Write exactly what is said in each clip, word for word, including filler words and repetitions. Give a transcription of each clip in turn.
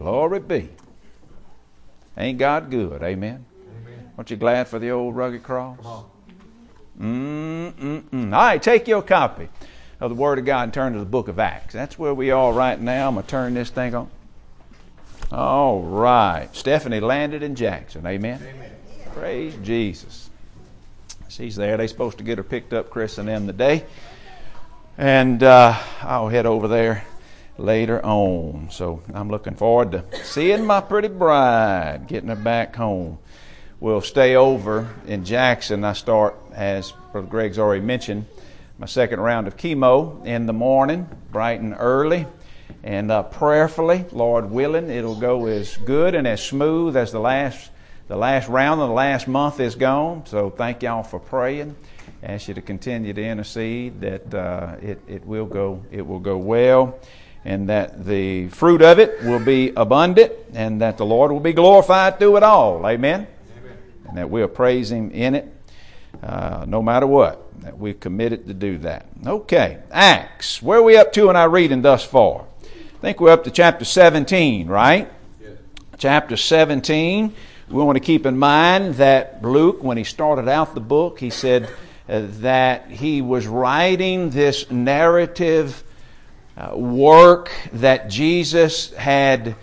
Glory be. Ain't God good? Amen. Amen. Aren't you glad for the old rugged cross? Come on. Mm-mm-mm. All right, take your copy of the Word of God and turn to the book of Acts. That's where we are right now. I'm going to turn this thing on. All right. Stephanie landed in Jackson. Amen. Amen. Praise Jesus. She's there. They're supposed to get her picked up, Chris and them, today. And uh, I'll head over there later on. So I'm looking forward to seeing my pretty bride, getting her back home. We'll stay over in Jackson. I start, as Brother Greg's already mentioned, my second round of chemo in the morning, bright and early. And uh, prayerfully, Lord willing, it'll go as good and as smooth as the last the last round of the last month is gone. So thank y'all for praying. Ask you to continue to intercede that uh, it it will go it will go well, and that the fruit of it will be abundant, and that the Lord will be glorified through it all. Amen. Amen. And that we'll praise Him in it, uh, no matter what. That we're committed to do that. Okay, Acts. Where are we up to in our reading thus far? I think we're up to chapter seventeen, right? Yes. Chapter seventeen. We want to keep in mind that Luke, when he started out the book, he said uh, that he was writing this narrative uh, work that Jesus had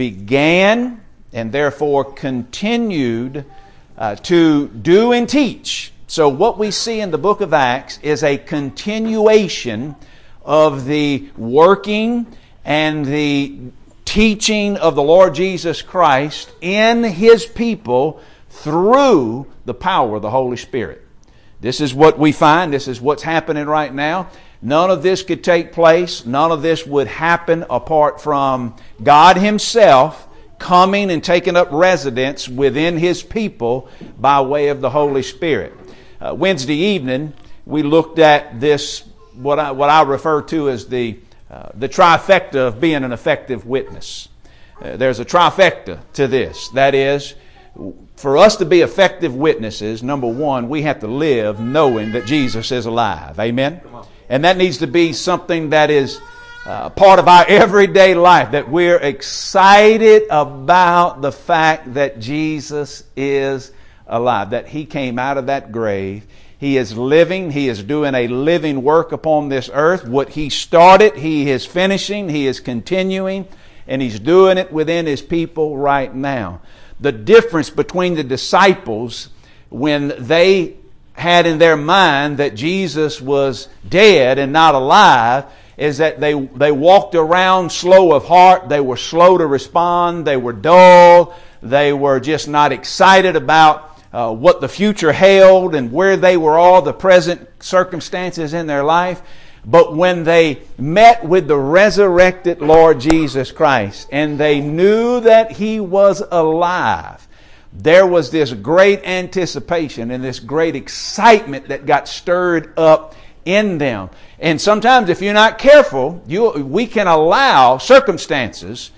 began and therefore continued uh, to do and teach. So what we see in the book of Acts is a continuation of the working and the teaching of the Lord Jesus Christ in His people through the power of the Holy Spirit. This is what we find. This is what's happening right now. None of this could take place. None of this would happen apart from God Himself coming and taking up residence within His people by way of the Holy Spirit. Uh, Wednesday evening, we looked at this, what I, what I refer to as the Uh, the trifecta of being an effective witness. Uh, there's a trifecta to this. That is, for us to be effective witnesses, number one, we have to live knowing that Jesus is alive. Amen? And that needs to be something that is uh, part of our everyday life, that we're excited about the fact that Jesus is alive, that He came out of that grave. He is living. He is doing a living work upon this earth. What He started, He is finishing. He is continuing. And He's doing it within His people right now. The difference between the disciples when they had in their mind that Jesus was dead and not alive is that they, they walked around slow of heart. They were slow to respond. They were dull. They were just not excited about Uh, what the future held and where they were all, the present circumstances in their life. But when they met with the resurrected Lord Jesus Christ and they knew that He was alive, there was this great anticipation and this great excitement that got stirred up in them. And sometimes if you're not careful, you, we can allow circumstances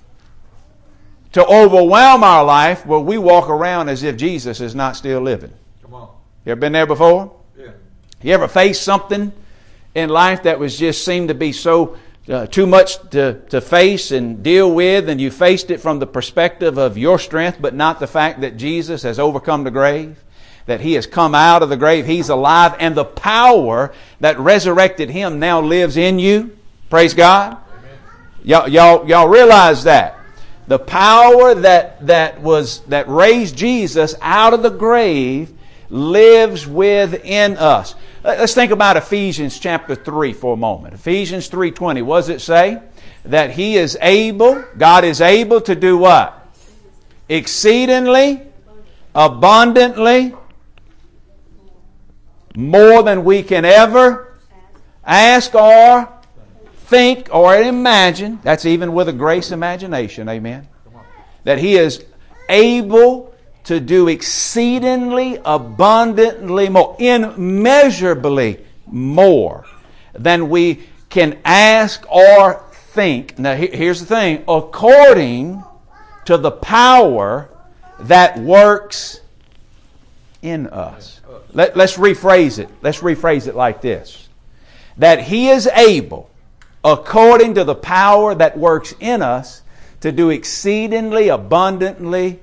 to overwhelm our life where we walk around as if Jesus is not still living. Come on. You ever been there before? Yeah. You ever faced something in life that was just seemed to be so uh, too much to, to face and deal with, and you faced it from the perspective of your strength, but not the fact that Jesus has overcome the grave, that He has come out of the grave, He's alive, and the power that resurrected Him now lives in you. Praise God. Amen. Y'all, y'all, y'all realize that. The power that, that was that raised Jesus out of the grave lives within us. Let's think about Ephesians chapter three for a moment. Ephesians three twenty. What does it say? That He is able, God is able to do what? Exceedingly, abundantly, more than we can ever ask or think or imagine. That's even with a grace imagination. Amen. That He is able to do exceedingly abundantly more, immeasurably more than we can ask or think. Now here's the thing. According to the power that works in us. Let, let's rephrase it. Let's rephrase it like this. That He is able, according to the power that works in us, to do exceedingly abundantly,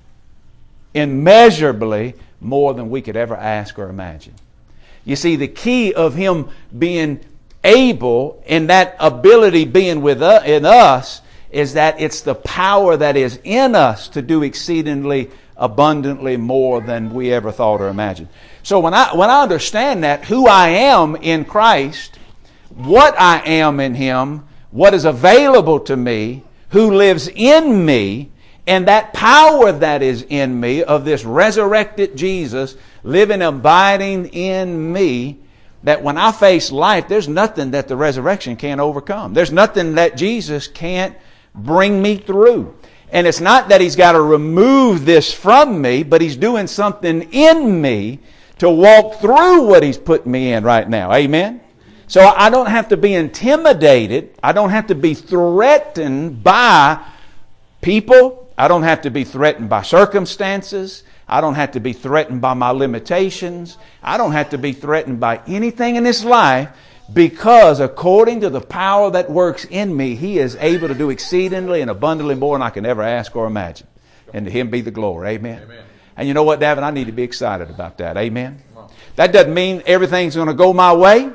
immeasurably more than we could ever ask or imagine. You see, the key of Him being able and that ability being with us, in us is that it's the power that is in us to do exceedingly abundantly more than we ever thought or imagined. So when I when I understand that, who I am in Christ, what I am in Him, what is available to me, who lives in me, and that power that is in me of this resurrected Jesus living, abiding in me, that when I face life, there's nothing that the resurrection can't overcome. There's nothing that Jesus can't bring me through. And it's not that He's got to remove this from me, but He's doing something in me to walk through what He's put me in right now. Amen? So I don't have to be intimidated. I don't have to be threatened by people. I don't have to be threatened by circumstances. I don't have to be threatened by my limitations. I don't have to be threatened by anything in this life, because according to the power that works in me, He is able to do exceedingly and abundantly more than I can ever ask or imagine. And to Him be the glory. Amen. Amen. And you know what, David? I need to be excited about that. Amen. That doesn't mean everything's going to go my way.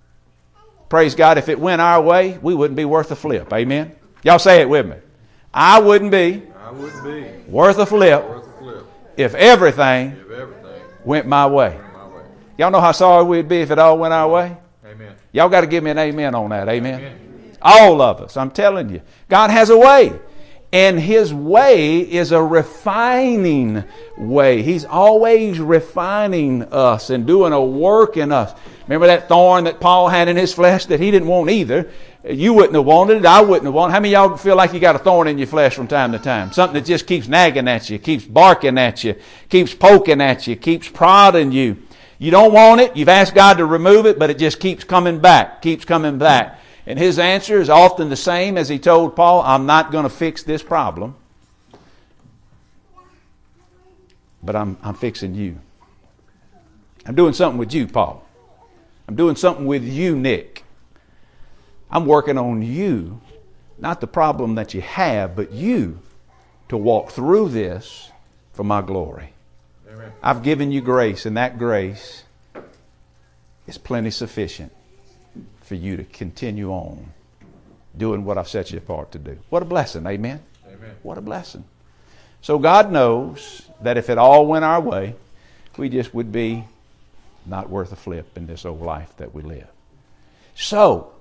Praise God. If it went our way, we wouldn't be worth a flip. Amen. Y'all say it with me. I wouldn't be, I wouldn't be worth a flip, worth a flip if everything, if everything went my way. went my way. Y'all know how sorry we'd be if it all went our way? Amen. Y'all got to give me an amen on that. Amen. Amen. All of us. I'm telling you. God has a way. And His way is a refining way. He's always refining us and doing a work in us. Remember that thorn that Paul had in his flesh that he didn't want either? You wouldn't have wanted it. I wouldn't have wanted it. How many of y'all feel like you got a thorn in your flesh from time to time? Something that just keeps nagging at you, keeps barking at you, keeps poking at you, keeps prodding you. You don't want it. You've asked God to remove it, but it just keeps coming back, keeps coming back. And His answer is often the same as He told Paul, I'm not going to fix this problem, but I'm, I'm fixing you. I'm doing something with you, Paul. I'm doing something with you, Nick. I'm working on you, not the problem that you have, but you to walk through this for my glory. Amen. I've given you grace, and that grace is plenty sufficient for you to continue on doing what I've set you apart to do. What a blessing, amen? Amen. What a blessing. So God knows that if it all went our way, we just would be not worth a flip in this old life that we live. So,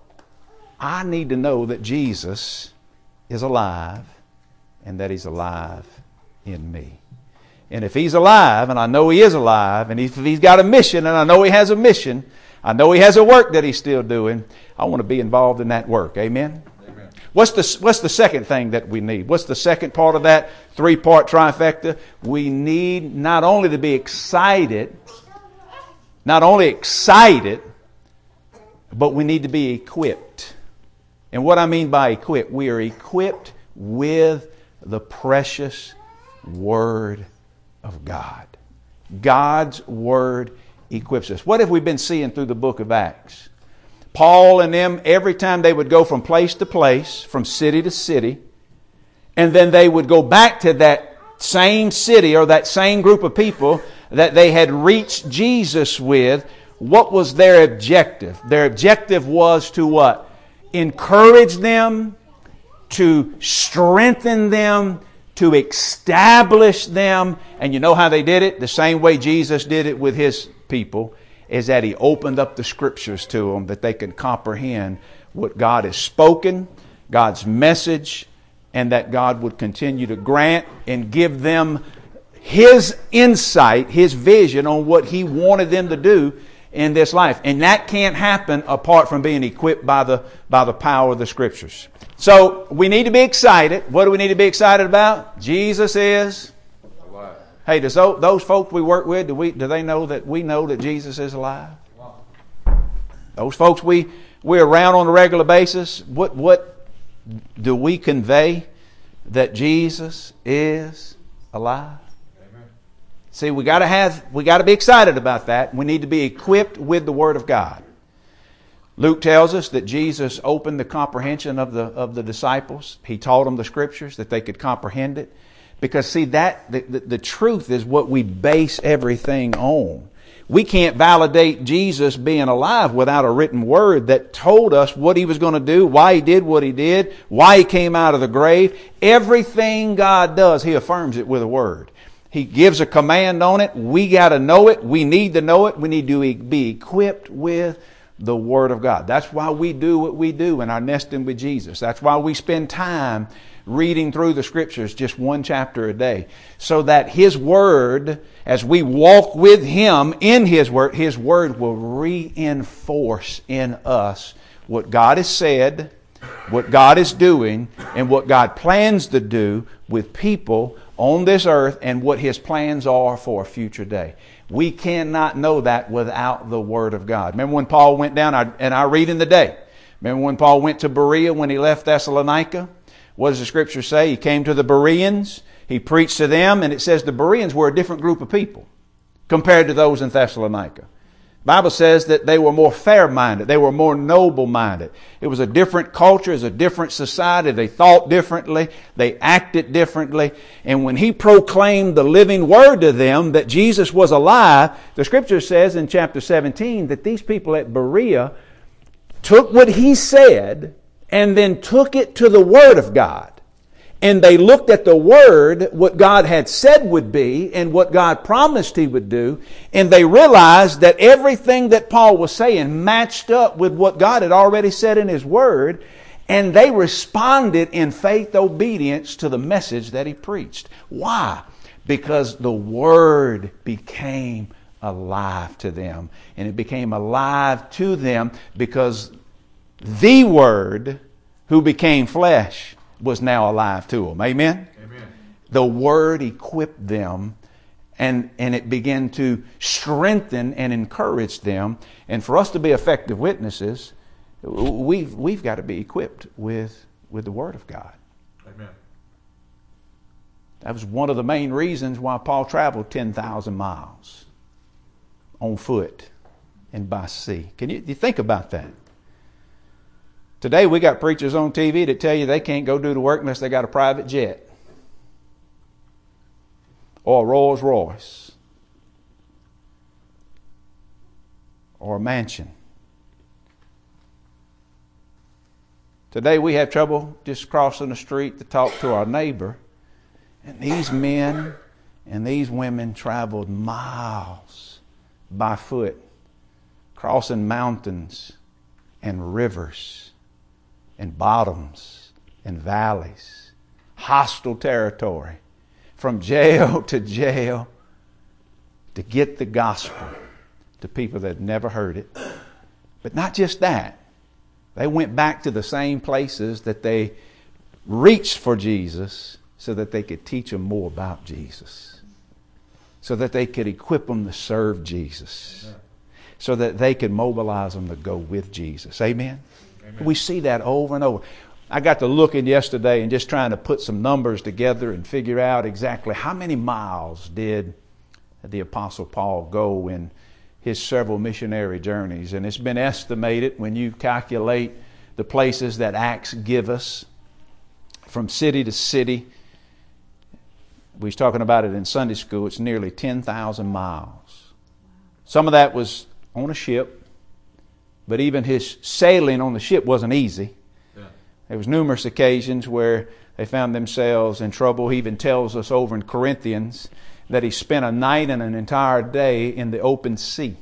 I need to know that Jesus is alive and that He's alive in me. And if He's alive, and I know He is alive, and if He's got a mission, and I know He has a mission, I know He has a work that He's still doing, I want to be involved in that work. Amen? Amen. What's the, what's the second thing that we need? What's the second part of that three-part trifecta? We need not only to be excited, not only excited, but we need to be equipped. And what I mean by equipped, we are equipped with the precious Word of God. God's Word equips us. What have we been seeing through the book of Acts? Paul and them, every time they would go from place to place, from city to city, and then they would go back to that same city or that same group of people that they had reached Jesus with. What was their objective? Their objective was to what? Encourage them, to strengthen them, to establish them. And you know how they did it? The same way Jesus did it with His people, is that He opened up the Scriptures to them that they could comprehend what God has spoken, God's message, and that God would continue to grant and give them His insight, His vision on what He wanted them to do in this life. And that can't happen apart from being equipped by the, by the power of the Scriptures. So we need to be excited. What do we need to be excited about? Jesus is alive. Hey, does those, those folks we work with, do we do they know that we know that Jesus is alive? Those folks we we're around on a regular basis, what what do we convey that Jesus is alive? Amen. See, we got to have we got to be excited about that. We need to be equipped with the Word of God. Luke tells us that Jesus opened the comprehension of the of the disciples. He taught them the Scriptures that they could comprehend it. Because see, that the, the, the truth is what we base everything on. We can't validate Jesus being alive without a written word that told us what He was going to do, why He did what He did, why He came out of the grave. Everything God does, He affirms it with a word. He gives a command on it. We got to know it. We need to know it. We need to be equipped with the Word of God. That's why we do what we do in our nesting with Jesus. That's why we spend time reading through the Scriptures, just one chapter a day, so that His Word, as we walk with Him in His Word, His Word will reinforce in us what God has said, what God is doing, and what God plans to do with people on this earth, and what His plans are for a future day. We cannot know that without the Word of God. Remember when Paul went down, and I read in the day, remember when Paul went to Berea when he left Thessalonica? What does the Scripture say? He came to the Bereans, he preached to them, and it says the Bereans were a different group of people compared to those in Thessalonica. The Bible says that they were more fair-minded. They were more noble-minded. It was a different culture. It was a different society. They thought differently. They acted differently. And when he proclaimed the living word to them that Jesus was alive, the Scripture says in chapter seventeen that these people at Berea took what he said and then took it to the Word of God. And they looked at the Word, what God had said would be, and what God promised He would do, and they realized that everything that Paul was saying matched up with what God had already said in His Word, and they responded in faith obedience to the message that he preached. Why? Because the Word became alive to them. And it became alive to them because the Word, who became flesh, was now alive to them. Amen? Amen. The Word equipped them, and, and it began to strengthen and encourage them. And for us to be effective witnesses, we've, we've got to be equipped with, with the Word of God. Amen. That was one of the main reasons why Paul traveled ten thousand miles on foot and by sea. Can you, you think about that? Today we got preachers on T V that tell you they can't go do the work unless they got a private jet or a Rolls Royce or a mansion. Today we have trouble just crossing the street to talk to our neighbor, and these men and these women traveled miles by foot, crossing mountains and rivers and bottoms and valleys, hostile territory, from jail to jail, to get the gospel to people that had never heard it. But not just that. They went back to the same places that they reached for Jesus so that they could teach them more about Jesus, so that they could equip them to serve Jesus, so that they could mobilize them to go with Jesus. Amen? Amen. We see that over and over. I got to looking yesterday and just trying to put some numbers together and figure out exactly how many miles did the Apostle Paul go in his several missionary journeys. And it's been estimated, when you calculate the places that Acts give us, from city to city, we was talking about it in Sunday school, it's nearly ten thousand miles. Some of that was on a ship. But even his sailing on the ship wasn't easy. Yeah. There was numerous occasions where they found themselves in trouble. He even tells us over in Corinthians that he spent a night and an entire day in the open sea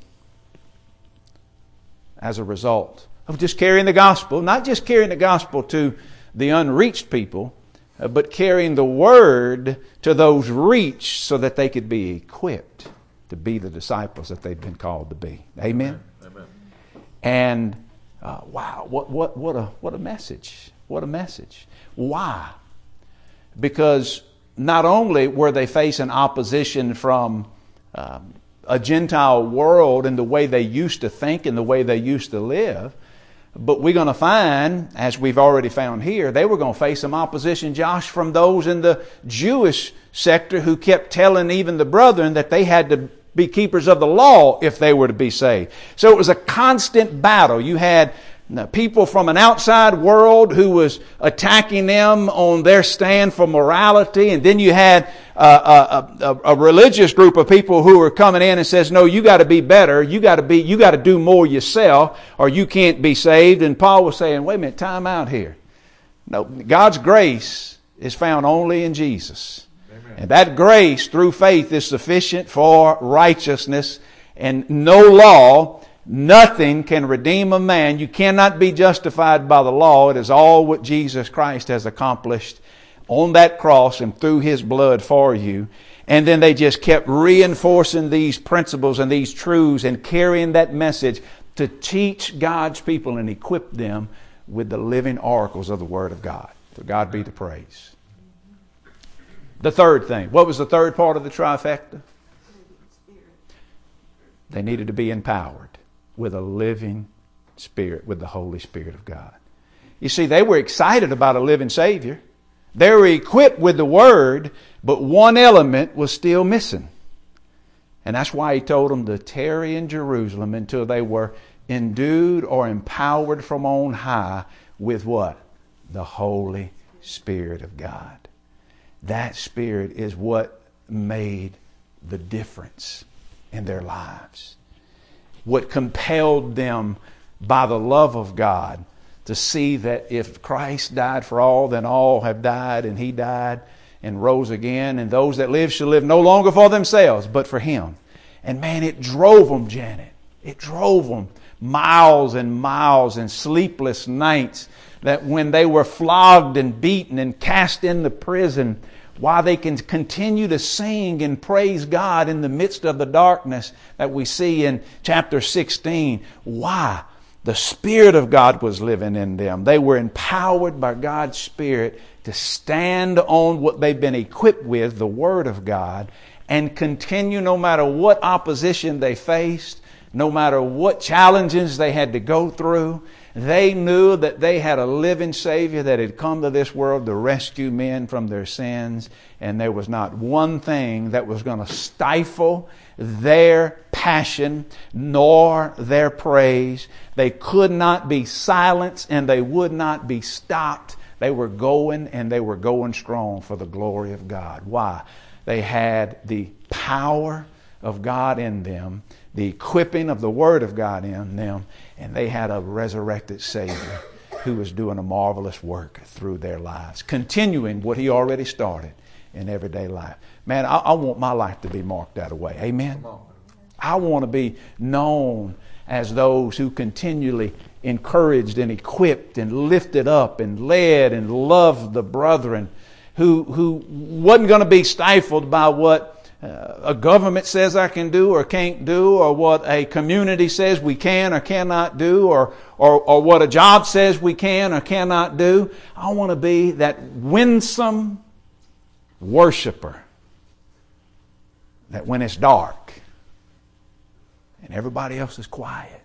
as a result of just carrying the gospel. Not just carrying the gospel to the unreached people, uh, but carrying the word to those reached so that they could be equipped to be the disciples that they've been called to be. Amen? Amen. And uh, wow, what what what a what a message! What a message! Why? Because not only were they facing opposition from um, a Gentile world and the way they used to think and the way they used to live, but we're going to find, as we've already found here, they were going to face some opposition, Josh, from those in the Jewish sector who kept telling even the brethren that they had to be keepers of the law if they were to be saved. So it was a constant battle. You had people from an outside world who was attacking them on their stand for morality. And then you had uh, a, a, a religious group of people who were coming in and says, no, you got to be better. You got to be, you got to do more yourself or you can't be saved. And Paul was saying, wait a minute, time out here. No, God's grace is found only in Jesus. Amen. And that grace through faith is sufficient for righteousness, and no law, nothing can redeem a man. You cannot be justified by the law. It is all what Jesus Christ has accomplished on that cross and through His blood for you. And then they just kept reinforcing these principles and these truths and carrying that message to teach God's people and equip them with the living oracles of the Word of God. To God be the praise. The third thing. What was the third part of the trifecta? They needed to be empowered with a living Spirit, with the Holy Spirit of God. You see, they were excited about a living Savior. They were equipped with the Word, but one element was still missing. And that's why He told them to tarry in Jerusalem until they were endued or empowered from on high with what? The Holy Spirit of God. That Spirit is what made the difference in their lives. What compelled them by the love of God to see that if Christ died for all, then all have died, and He died and rose again, and those that live shall live no longer for themselves, but for Him. And man, it drove them, Janet. It drove them miles and miles and sleepless nights, that when they were flogged and beaten and cast into prison, while they can continue to sing and praise God in the midst of the darkness that we see in chapter sixteen. Why? The Spirit of God was living in them. They were empowered by God's Spirit to stand on what they've been equipped with, the Word of God, and continue no matter what opposition they faced, no matter what challenges they had to go through. They knew that they had a living Savior that had come to this world to rescue men from their sins. And there was not one thing that was going to stifle their passion nor their praise. They could not be silenced and they would not be stopped. They were going, and they were going strong for the glory of God. Why? They had the power of God in them, the equipping of the Word of God in them, and they had a resurrected Savior who was doing a marvelous work through their lives, continuing what He already started in everyday life. Man, I, I want my life to be marked that way. Amen? I want to be known as those who continually encouraged and equipped and lifted up and led and loved the brethren, who, who wasn't going to be stifled by what Uh, a government says I can do or can't do, or what a community says we can or cannot do, or, or, or what a job says we can or cannot do. I want to be that winsome worshiper that when it's dark and everybody else is quiet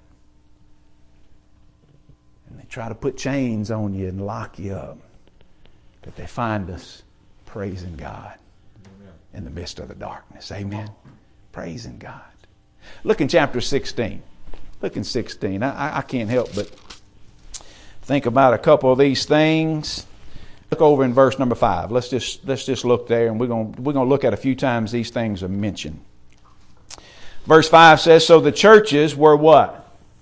and they try to put chains on you and lock you up, that they find us praising God in the midst of the darkness. Amen. Praising God. Look in chapter sixteen. Look in sixteen. I, I can't help but think about a couple of these things. Look over in verse number five. Let's just let's just look there, and we're going we're going to look at a few times these things are mentioned. Verse five says, so the churches were what?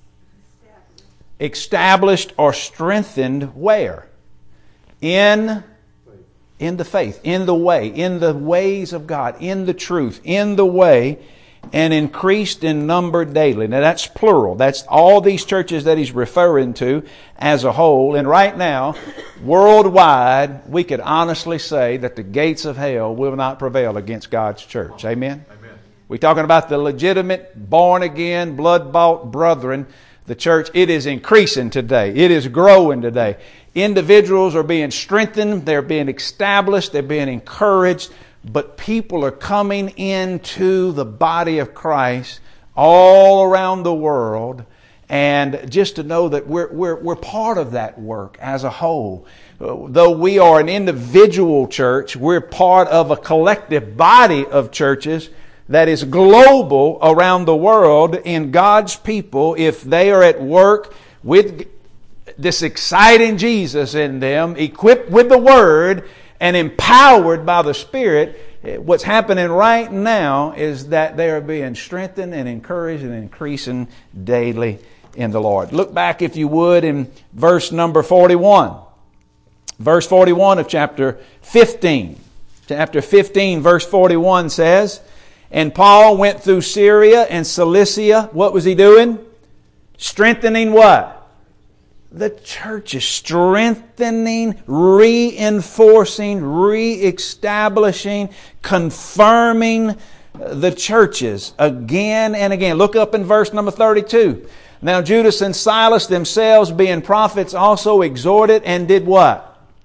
Established or strengthened where? In In the faith, in the way, in the ways of God, in the truth, in the way, and increased in number daily. Now that's plural. That's all these churches that he's referring to as a whole. And right now, worldwide, we could honestly say that the gates of hell will not prevail against God's church. Amen? Amen. We're talking about the legitimate, born-again, blood-bought brethren. The church, it is increasing today. It is growing today. Individuals are being strengthened. They're being established. They're being encouraged. But people are coming into the body of Christ all around the world. And just to know that we're, we're, we're part of that work as a whole. Though we are an individual church, we're part of a collective body of churches that is global around the world in God's people if they are at work with this exciting Jesus in them, equipped with the Word and empowered by the Spirit. What's happening right now is that they are being strengthened and encouraged and increasing daily in the Lord. Look back, if you would, in verse number forty-one. Verse forty-one of chapter fifteen. Chapter fifteen, verse forty-one says, "And Paul went through Syria and Cilicia." What was he doing? Strengthening what? The church is strengthening, reinforcing, re-establishing, confirming the churches again and again. Look up in verse number thirty-two. "Now Judas and Silas themselves, being prophets, also exhorted and did what?"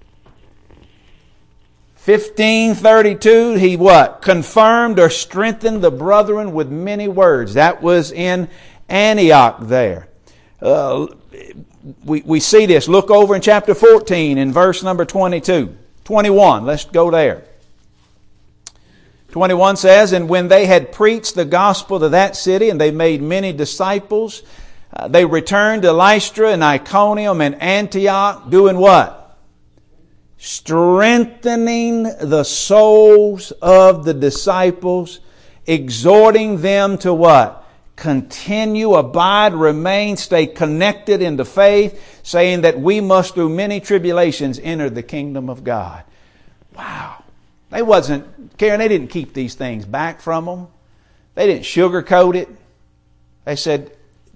fifteen thirty-two, he what? Confirmed or strengthened the brethren with many words. That was in Antioch there. Uh, we, we see this. Look over in chapter fourteen in verse number twenty-two. twenty-one, let's go there. twenty-one says, "And when they had preached the gospel to that city, and they made many disciples, uh, they returned to Lystra and Iconium and Antioch," doing what? Strengthening the souls of the disciples, exhorting them to what? Continue, abide, remain, stay connected in the faith, saying that we must through many tribulations enter the kingdom of God. Wow. They wasn't, Karen, they didn't keep these things back from them. They didn't sugarcoat it. They said,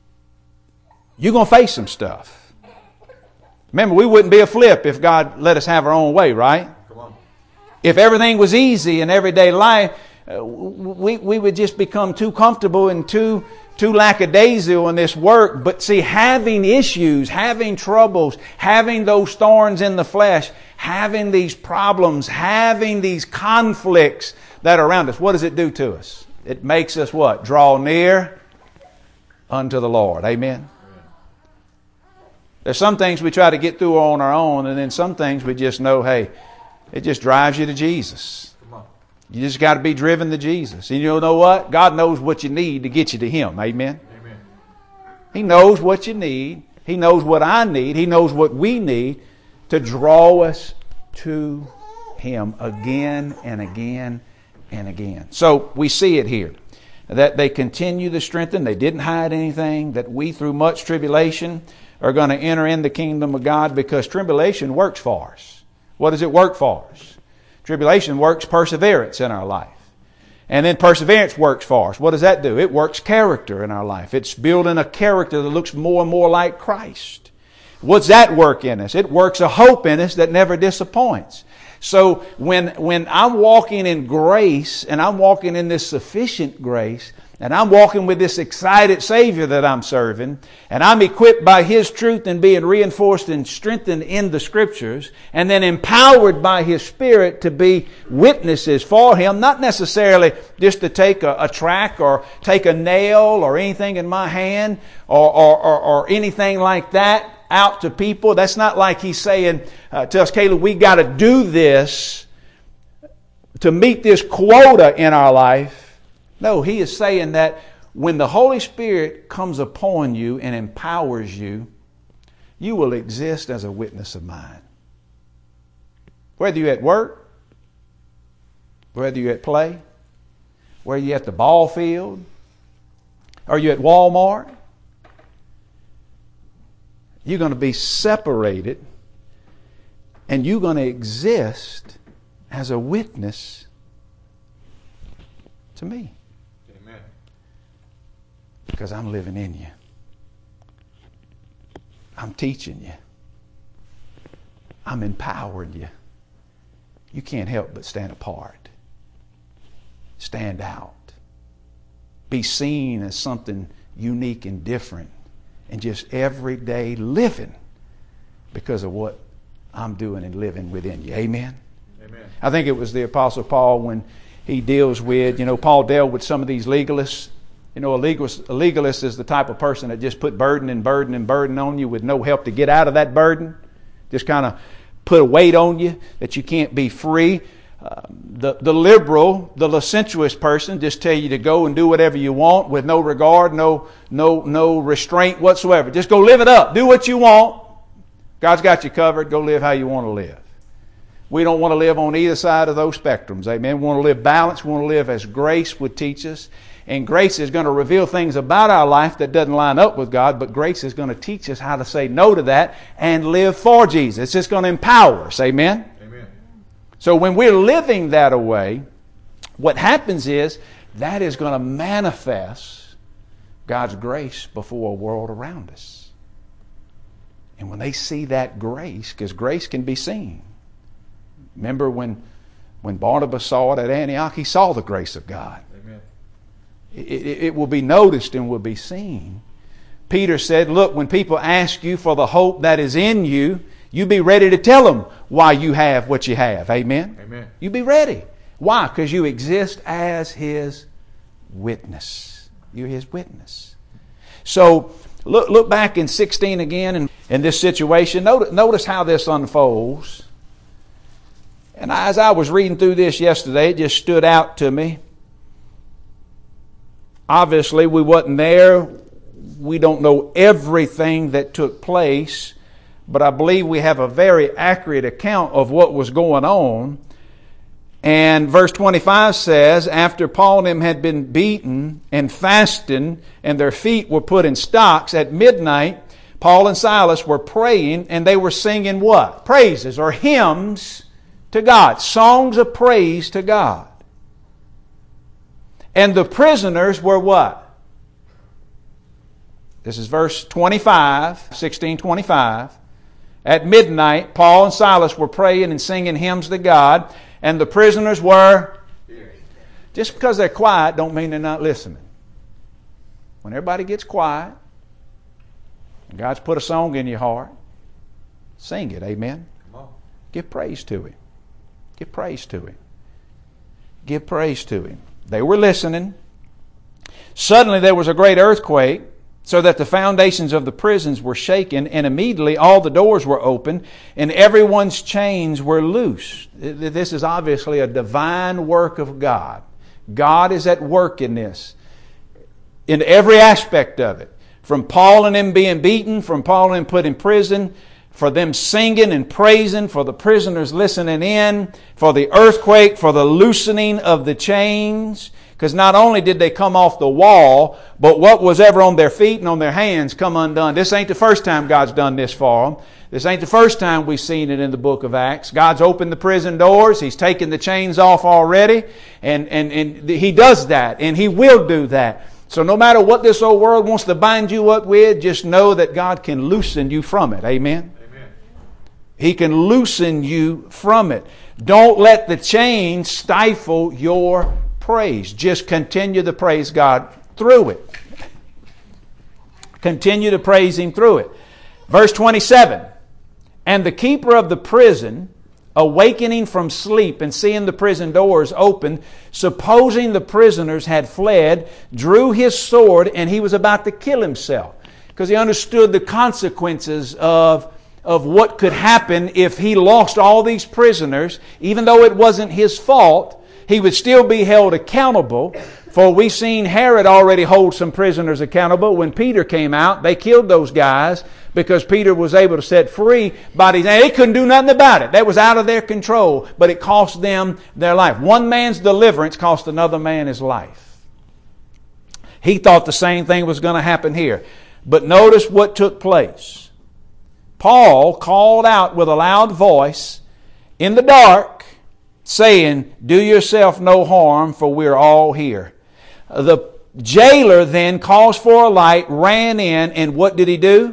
you're going to face some stuff. Remember, we wouldn't be a flip if God let us have our own way, right? Come on. If everything was easy in everyday life, uh, we, we would just become too comfortable and too, too lackadaisical in this work. But see, having issues, having troubles, having those thorns in the flesh, having these problems, having these conflicts that are around us, what does it do to us? It makes us what? Draw near unto the Lord. Amen? There's some things we try to get through on our own, and then some things we just know, hey, it just drives you to Jesus. Come on. You just got to be driven to Jesus. And you know what? God knows what you need to get you to Him. Amen? Amen. He knows what you need. He knows what I need. He knows what we need to draw us to Him again and again and again. So we see it here, that they continue to strengthen. They didn't hide anything, that we through much tribulation are going to enter in the kingdom of God, because tribulation works for us. What does it work for us? Tribulation works perseverance in our life. And then perseverance works for us. What does that do? It works character in our life. It's building a character that looks more and more like Christ. What's that work in us? It works a hope in us that never disappoints. So when, when I'm walking in grace, and I'm walking in this sufficient grace, and I'm walking with this excited Savior that I'm serving, and I'm equipped by His truth and being reinforced and strengthened in the Scriptures, and then empowered by His Spirit to be witnesses for Him, not necessarily just to take a, a tract or take a nail or anything in my hand or, or, or, or anything like that out to people. That's not like He's saying uh, to us, Caleb, we got to do this to meet this quota in our life. No, He is saying that when the Holy Spirit comes upon you and empowers you, you will exist as a witness of mine. Whether you're at work, whether you're at play, whether you're at the ball field, or you're at Walmart, you're going to be separated, and you're going to exist as a witness to me. Because I'm living in you. I'm teaching you. I'm empowering you. You can't help but stand apart. Stand out. Be seen as something unique and different. And just everyday living because of what I'm doing and living within you. Amen? Amen. I think it was the Apostle Paul when he deals with, you know, Paul dealt with some of these legalists. You know, a legalist, a legalist is the type of person that just put burden and burden and burden on you with no help to get out of that burden. Just kind of put a weight on you that you can't be free. uh, the, the liberal, the licentious person just tell you to go and do whatever you want with no regard, no, no, no restraint whatsoever. Just go live it up. Do what you want. God's got you covered. Go live how you want to live. We don't want to live on either side of those spectrums. Amen. We want to live balanced. We want to live as grace would teach us. And grace is going to reveal things about our life that doesn't line up with God, but grace is going to teach us how to say no to that and live for Jesus. It's just going to empower us. Amen? Amen. So when we're living that way, what happens is that is going to manifest God's grace before a world around us. And when they see that grace, because grace can be seen. Remember when, when Barnabas saw it at Antioch, he saw the grace of God. It, it, it will be noticed and will be seen. Peter said, look, when people ask you for the hope that is in you, you be ready to tell them why you have what you have. Amen? Amen. You be ready. Why? Because you exist as His witness. You're His witness. So look, look back in sixteen again in, in this situation. Notice, notice how this unfolds. And as I was reading through this yesterday, it just stood out to me. Obviously, we wasn't there. We don't know everything that took place, but I believe we have a very accurate account of what was going on. And verse twenty-five says, after Paul and them had been beaten and fasting, and their feet were put in stocks, at midnight, Paul and Silas were praying, and they were singing what? Praises or hymns to God. Songs of praise to God. And the prisoners were what? This is verse twenty-five, sixteen twenty-five. At midnight, Paul and Silas were praying and singing hymns to God, and the prisoners were... Just because they're quiet don't mean they're not listening. When everybody gets quiet, and God's put a song in your heart, sing it, amen? Come on. Give praise to Him. Give praise to Him. Give praise to Him. They were listening. Suddenly there was a great earthquake, so that the foundations of the prisons were shaken, and immediately all the doors were opened, and everyone's chains were loosed. This is obviously a divine work of God. God is at work in this, in every aspect of it. From Paul and them being beaten, from Paul and them put in prison, for them singing and praising, for the prisoners listening in, for the earthquake, for the loosening of the chains. Because not only did they come off the wall, but what was ever on their feet and on their hands come undone. This ain't the first time God's done this for them. This ain't the first time we've seen it in the book of Acts. God's opened the prison doors. He's taken the chains off already. And, and, and He does that. And He will do that. So no matter what this old world wants to bind you up with, just know that God can loosen you from it. Amen? He can loosen you from it. Don't let the chain stifle your praise. Just continue to praise God through it. Continue to praise Him through it. Verse twenty-seven. And the keeper of the prison, awakening from sleep and seeing the prison doors open, supposing the prisoners had fled, drew his sword, and he was about to kill himself. Because he understood the consequences of of what could happen if he lost all these prisoners. Even though it wasn't his fault, he would still be held accountable. For we've seen Herod already hold some prisoners accountable. When Peter came out, they killed those guys because Peter was able to set free bodies. Now, they couldn't do nothing about it. That was out of their control, but it cost them their life. One man's deliverance cost another man his life. He thought the same thing was going to happen here. But notice what took place. Paul called out with a loud voice in the dark, saying, do yourself no harm, for we're all here. The jailer then calls for a light, ran in, and what did he do?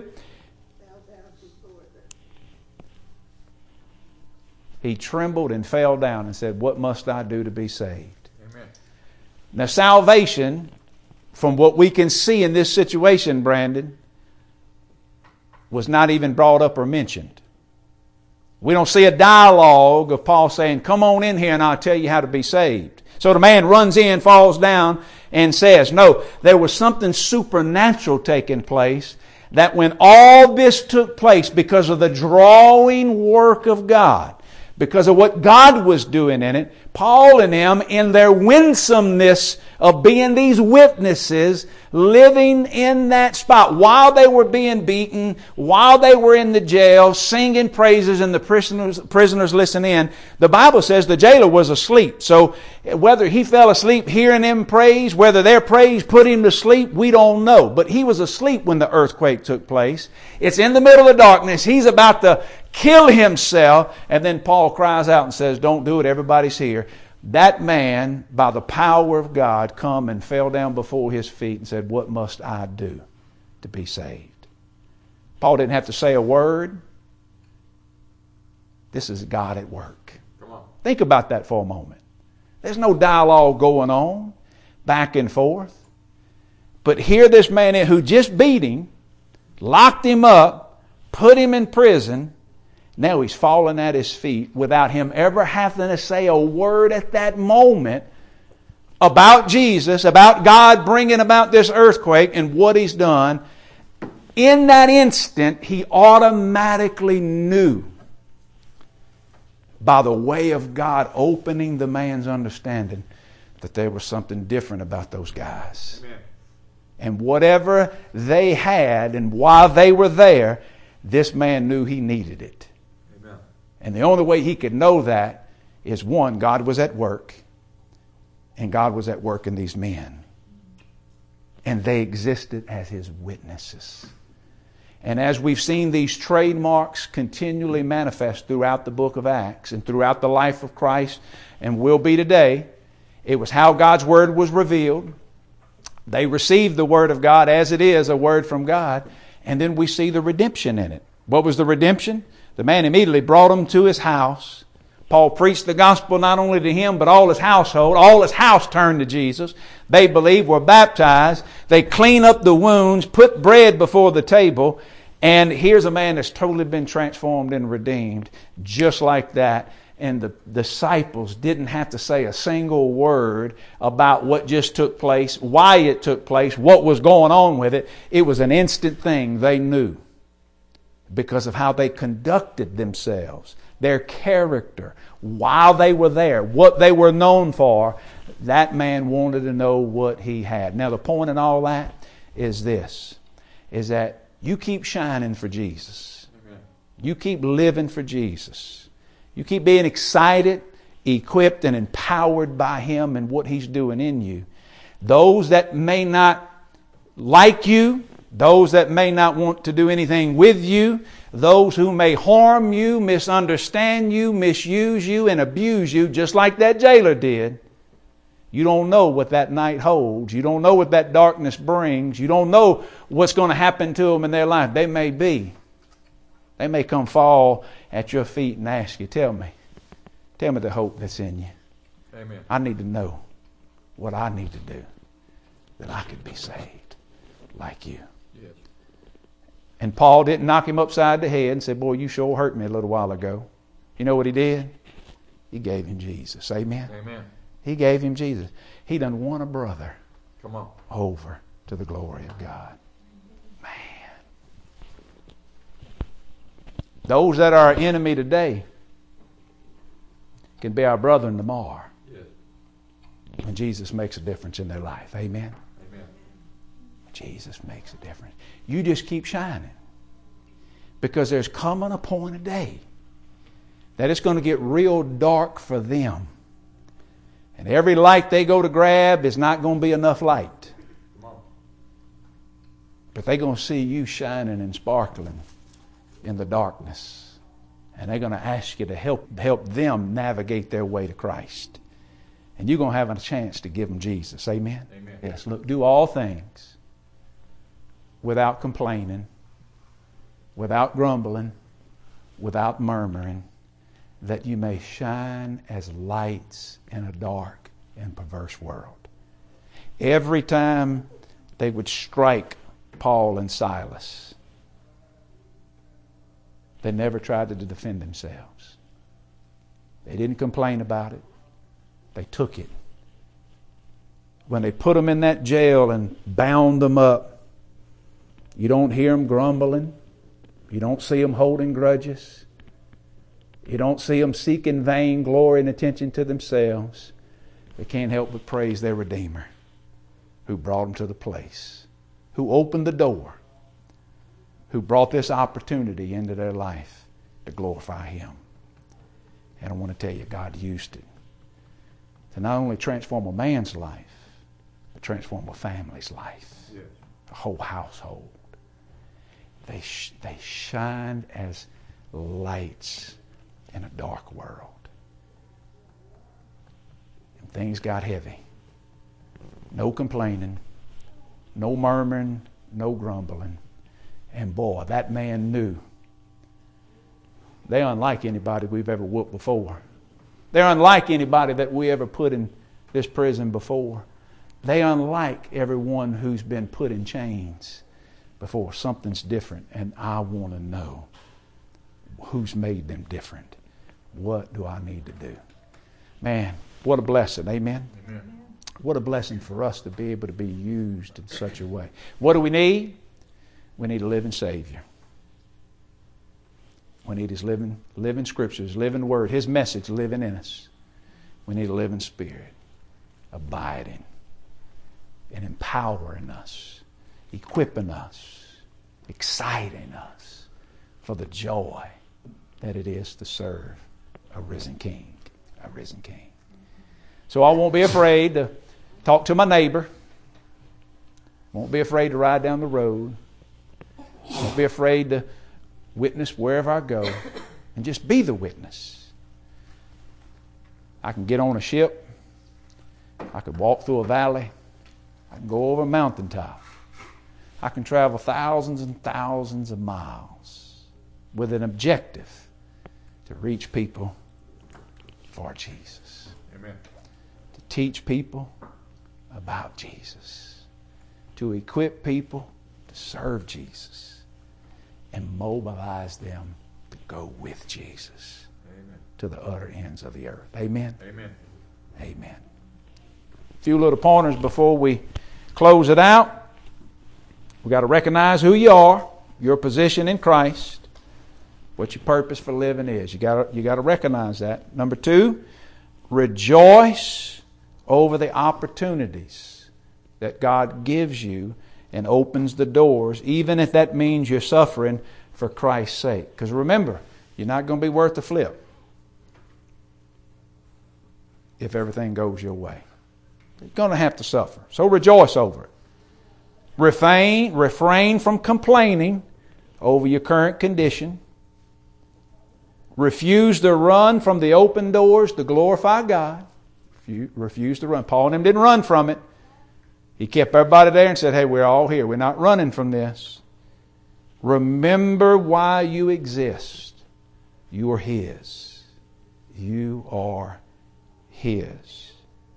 He trembled and fell down and said, what must I do to be saved? Amen. Now salvation, from what we can see in this situation, Brandon, was not even brought up or mentioned. We don't see a dialogue of Paul saying, come on in here and I'll tell you how to be saved. So the man runs in, falls down, and says, no, there was something supernatural taking place, that when all this took place because of the drawing work of God, because of what God was doing in it. Paul and them, in their winsomeness of being these witnesses, living in that spot while they were being beaten, while they were in the jail, singing praises and the prisoners, prisoners listen in. The Bible says the jailer was asleep. So whether he fell asleep hearing them praise, whether their praise put him to sleep, we don't know. But he was asleep when the earthquake took place. It's in the middle of darkness. He's about to kill himself. And then Paul cries out and says, don't do it, everybody's here. That man, by the power of God, come and fell down before his feet and said, what must I do to be saved? Paul didn't have to say a word. This is God at work. Come on. Think about that for a moment. There's no dialogue going on back and forth. But here this man who just beat him, locked him up, put him in prison. Now he's fallen at his feet without him ever having to say a word at that moment about Jesus, about God bringing about this earthquake and what He's done. In that instant, he automatically knew, by the way of God opening the man's understanding, that there was something different about those guys. Amen. And whatever they had and while they were there, this man knew he needed it. Amen. And the only way he could know that is, one, God was at work. And God was at work in these men. And they existed as His witnesses. And as we've seen these trademarks continually manifest throughout the book of Acts and throughout the life of Christ and will be today, it was how God's Word was revealed. They received the Word of God as it is, a word from God. And then we see the redemption in it. What was the redemption? The man immediately brought him to his house. Paul preached the gospel not only to him, but all his household. All his house turned to Jesus. They believed, were baptized. They clean up the wounds, put bread before the table. And here's a man that's totally been transformed and redeemed. Just like that. And the disciples didn't have to say a single word about what just took place, why it took place, what was going on with it. It was an instant thing they knew because of how they conducted themselves, their character, while they were there, what they were known for. That man wanted to know what he had. Now the point in all that is this, is that you keep shining for Jesus. Amen. You keep living for Jesus. You keep being excited, equipped, and empowered by Him and what He's doing in you. Those that may not like you, those that may not want to do anything with you, those who may harm you, misunderstand you, misuse you, and abuse you, just like that jailer did. You don't know what that night holds. You don't know what that darkness brings. You don't know what's going to happen to them in their life. They may be. They may come fall at your feet and ask you, tell me, tell me the hope that's in you. Amen. I need to know what I need to do that I could be saved like you. Yes. And Paul didn't knock him upside the head and say, boy, you sure hurt me a little while ago. You know what he did? He gave him Jesus. Amen. Amen. He gave him Jesus. He done won a brother. Come on. Over to the glory of God. Man. Those that are our enemy today can be our brethren tomorrow. Yes. When Jesus makes a difference in their life. Amen? Amen. Jesus makes a difference. You just keep shining. Because there's coming a point of day that it's going to get real dark for them. And every light they go to grab is not going to be enough light. But they're going to see you shining and sparkling in the darkness. And they're going to ask you to help help them navigate their way to Christ. And you're going to have a chance to give them Jesus. Amen? Amen. Yes, look, do all things without complaining, without grumbling, without murmuring, that you may shine as lights in a dark and perverse world. Every time they would strike Paul and Silas, they never tried to defend themselves. They didn't complain about it. They took it. When they put them in that jail and bound them up, you don't hear them grumbling. You don't see them holding grudges. You don't see them seeking vain glory and attention to themselves. They can't help but praise their Redeemer who brought them to the place, who opened the door, who brought this opportunity into their life to glorify Him. And I want to tell you, God used it to not only transform a man's life, but transform a family's life, yes. A whole household. They sh- they shined as lights in a dark world. And things got heavy. No complaining, no murmuring, no grumbling. And boy, that man knew. They're unlike anybody we've ever whooped before. They're unlike anybody that we ever put in this prison before. They're unlike everyone who's been put in chains before. Something's different, and I want to know who's made them different. What do I need to do? Man, what a blessing. Amen? Amen. What a blessing for us to be able to be used in such a way. What do we need? We need a living Savior. We need His living, living Scriptures, living Word, His message living in us. We need a living Spirit, abiding and empowering us, equipping us, exciting us for the joy that it is to serve a risen King, a risen King. So I won't be afraid to talk to my neighbor. Won't be afraid to ride down the road. Won't be afraid to witness wherever I go, and just be the witness. I can get on a ship. I could walk through a valley. I can go over a mountaintop. I can travel thousands and thousands of miles with an objective to reach people for Jesus. Amen. To teach people about Jesus. To equip people to serve Jesus. And mobilize them to go with Jesus. Amen. To the utter ends of the earth. Amen? Amen. Amen. A few little pointers before we close it out. We've got to recognize who you are, your position in Christ, what your purpose for living is. You got to, you got to recognize that. Number two, rejoice over the opportunities that God gives you and opens the doors, even if that means you're suffering for Christ's sake. Because remember, you're not going to be worth the flip if everything goes your way. You're going to have to suffer. So rejoice over it. Refrain, refrain from complaining over your current condition. Refuse to run from the open doors to glorify God. Refuse to run. Paul and them didn't run from it. He kept everybody there and said, hey, we're all here. We're not running from this. Remember why you exist. You are His. You are His.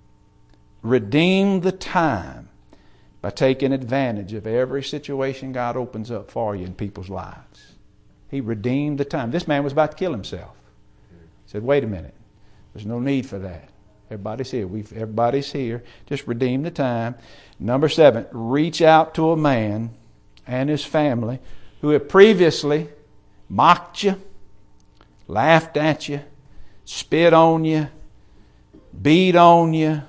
Redeem the time by taking advantage of every situation God opens up for you in people's lives. He redeemed the time. This man was about to kill himself. He said, wait a minute. There's no need for that. Everybody's here. We've, everybody's here. Just redeem the time. Number seven, reach out to a man and his family who had previously mocked you, laughed at you, spit on you, beat on you,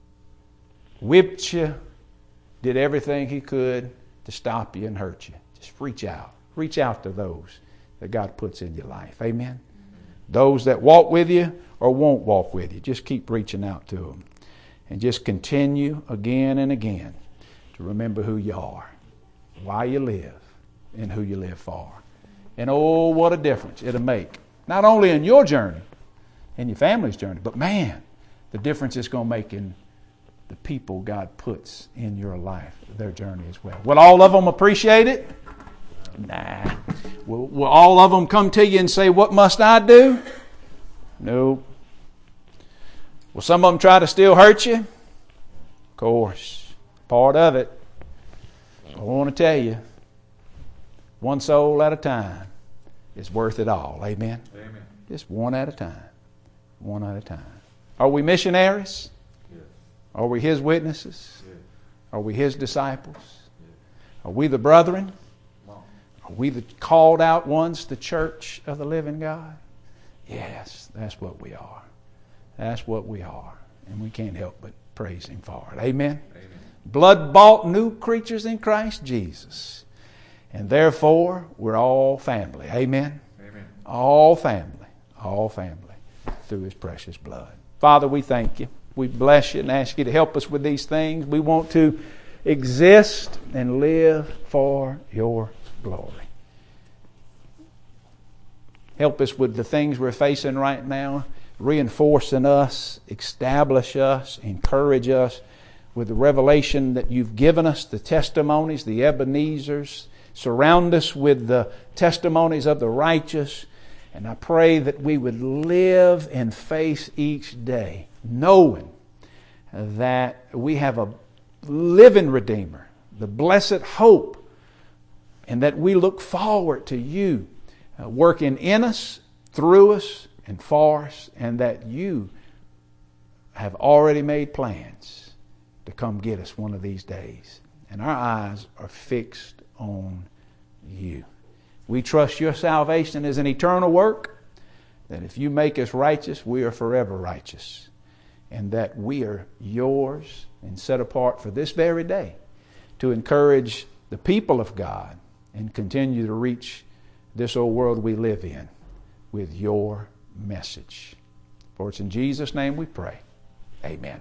whipped you, did everything he could to stop you and hurt you. Just reach out. Reach out to those that God puts in your life. Amen? Those that walk with you or won't walk with you. Just keep reaching out to them. And just continue again and again to remember who you are, why you live, and who you live for. And oh, what a difference it'll make. Not only in your journey, in your family's journey, but man, the difference it's going to make in the people God puts in your life, their journey as well. Will all of them appreciate it? Nah. Will, will all of them come to you and say, what must I do? No. Will some of them try to still hurt you? Of course. Part of it. I want to tell you, one soul at a time is worth it all. Amen? Amen. Just one at a time. One at a time. Are we missionaries? Yes. Are we His witnesses? Yes. Are we His disciples? Yes. Are we the brethren? Are we the called out ones, the church of the living God? Yes, that's what we are. That's what we are. And we can't help but praise Him for it. Amen? Amen. Blood-bought new creatures in Christ Jesus. And therefore, we're all family. Amen? Amen. All family. All family through His precious blood. Father, we thank You. We bless You and ask You to help us with these things. We want to exist and live for Your glory. Help us with the things we're facing right now. Reinforce in us, establish us, encourage us with the revelation that You've given us, the testimonies, the Ebenezers. Surround us with the testimonies of the righteous. And I pray that we would live in faith each day, knowing that we have a living Redeemer, the blessed hope, and that we look forward to You uh, working in us, through us, and for us, and that You have already made plans to come get us one of these days. And our eyes are fixed on You. We trust Your salvation is an eternal work, that if You make us righteous, we are forever righteous, and that we are Yours and set apart for this very day to encourage the people of God and continue to reach this old world we live in with Your message. For it's in Jesus' name we pray. Amen.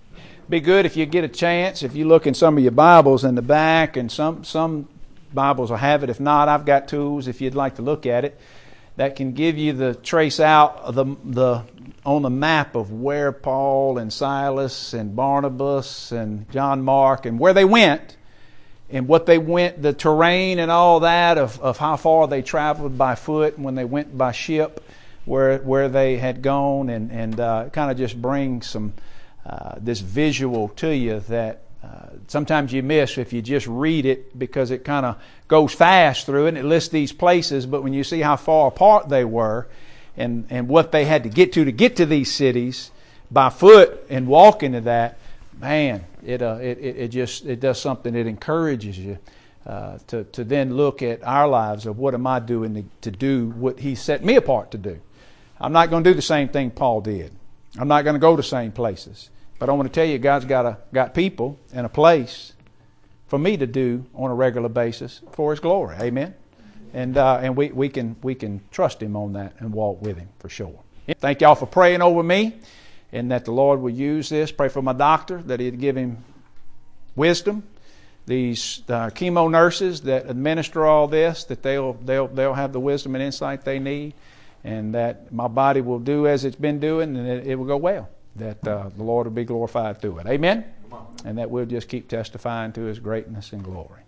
Be good if you get a chance, if you look in some of your Bibles in the back, and some some Bibles will have it. If not, I've got tools if you'd like to look at it that can give you the trace out the the on the map of where Paul and Silas and Barnabas and John Mark and where they went and what they went, the terrain and all that of, of how far they traveled by foot and when they went by ship, where where they had gone, and and uh, kind of just bring some uh, this visual to you that uh, sometimes you miss if you just read it, because it kind of goes fast through it and it lists these places, but when you see how far apart they were and and what they had to get to to get to these cities by foot and walk into that, man, it uh, it it just it does something. It encourages you uh, to to then look at our lives of what am I doing to, to do what He set me apart to do. I'm not going to do the same thing Paul did. I'm not going to go to the same places. But I want to tell you, God's got a got people and a place for me to do on a regular basis for His glory. Amen. And uh, and we, we can we can trust Him on that and walk with Him for sure. Thank y'all for praying over me, and that the Lord will use this. Pray for my doctor, that He'd give him wisdom. These uh, chemo nurses that administer all this, that they'll they'll they'll have the wisdom and insight they need, and that my body will do as it's been doing, and it, it will go well. That uh, the Lord will be glorified through it. Amen? And that we'll just keep testifying to His greatness and glory.